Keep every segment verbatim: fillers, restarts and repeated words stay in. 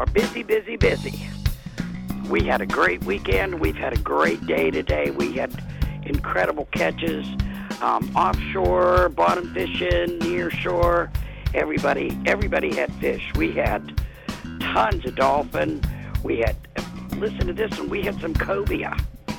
busy, busy, busy. We had a great weekend. We've had a great day today. We had incredible catches, um, offshore, bottom fishing, near shore. Everybody, everybody had fish. We had tons of dolphin. We had, listen to this one, we had some cobia.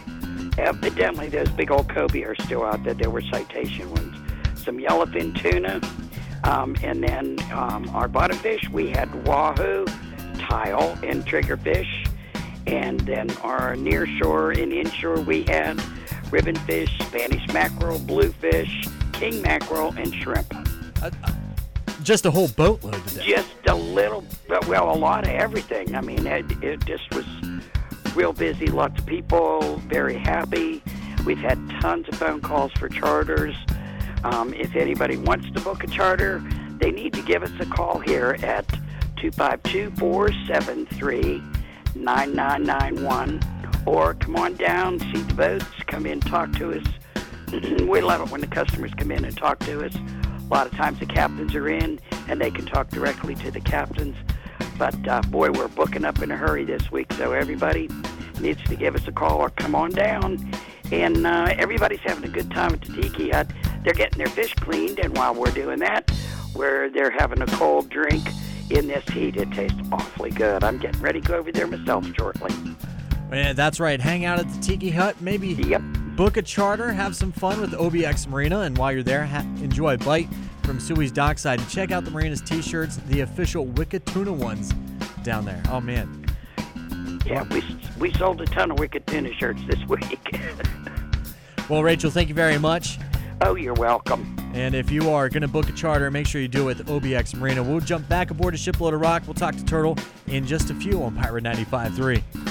Evidently, those big old cobia are still out there. There were citation ones. Some yellowfin tuna. Um, and then um, our bottom fish, we had wahoo, tile, and triggerfish. And then our near shore and inshore, we had ribbonfish, Spanish mackerel, bluefish, king mackerel, and shrimp. Uh, just a whole boatload today. Just a little, well, a lot of everything. I mean, it, it just was real busy. Lots of people, very happy. We've had tons of phone calls for charters. Um, if anybody wants to book a charter, they need to give us a call here at two five two, four seven three, nine nine nine one, or come on down, see the boats, come in, talk to us. We love it when the customers come in and talk to us. A lot of times the captains are in, and they can talk directly to the captains. But, uh, boy, we're booking up in a hurry this week, so everybody needs to give us a call or come on down. And uh, everybody's having a good time at the Tiki Hut. They're getting their fish cleaned, and while we're doing that, we're, they're having a cold drink in this heat. It tastes awfully good. I'm getting ready to go over there myself shortly. Yeah, that's right. Hang out at the Tiki Hut. Maybe yep. book a charter, have some fun with O B X Marina, and while you're there, ha- enjoy a bite from Suey's Dockside. And check out the Marina's T-shirts, the official Wicked Tuna ones down there. Oh, man. Yeah, we we sold a ton of Wicked Tuna shirts this week. Well, Rachel, thank you very much. Oh, you're welcome. And if you are going to book a charter, make sure you do it with O B X Marina. We'll jump back aboard a shipload of rock. We'll talk to Turtle in just a few on Pirate ninety-five point three.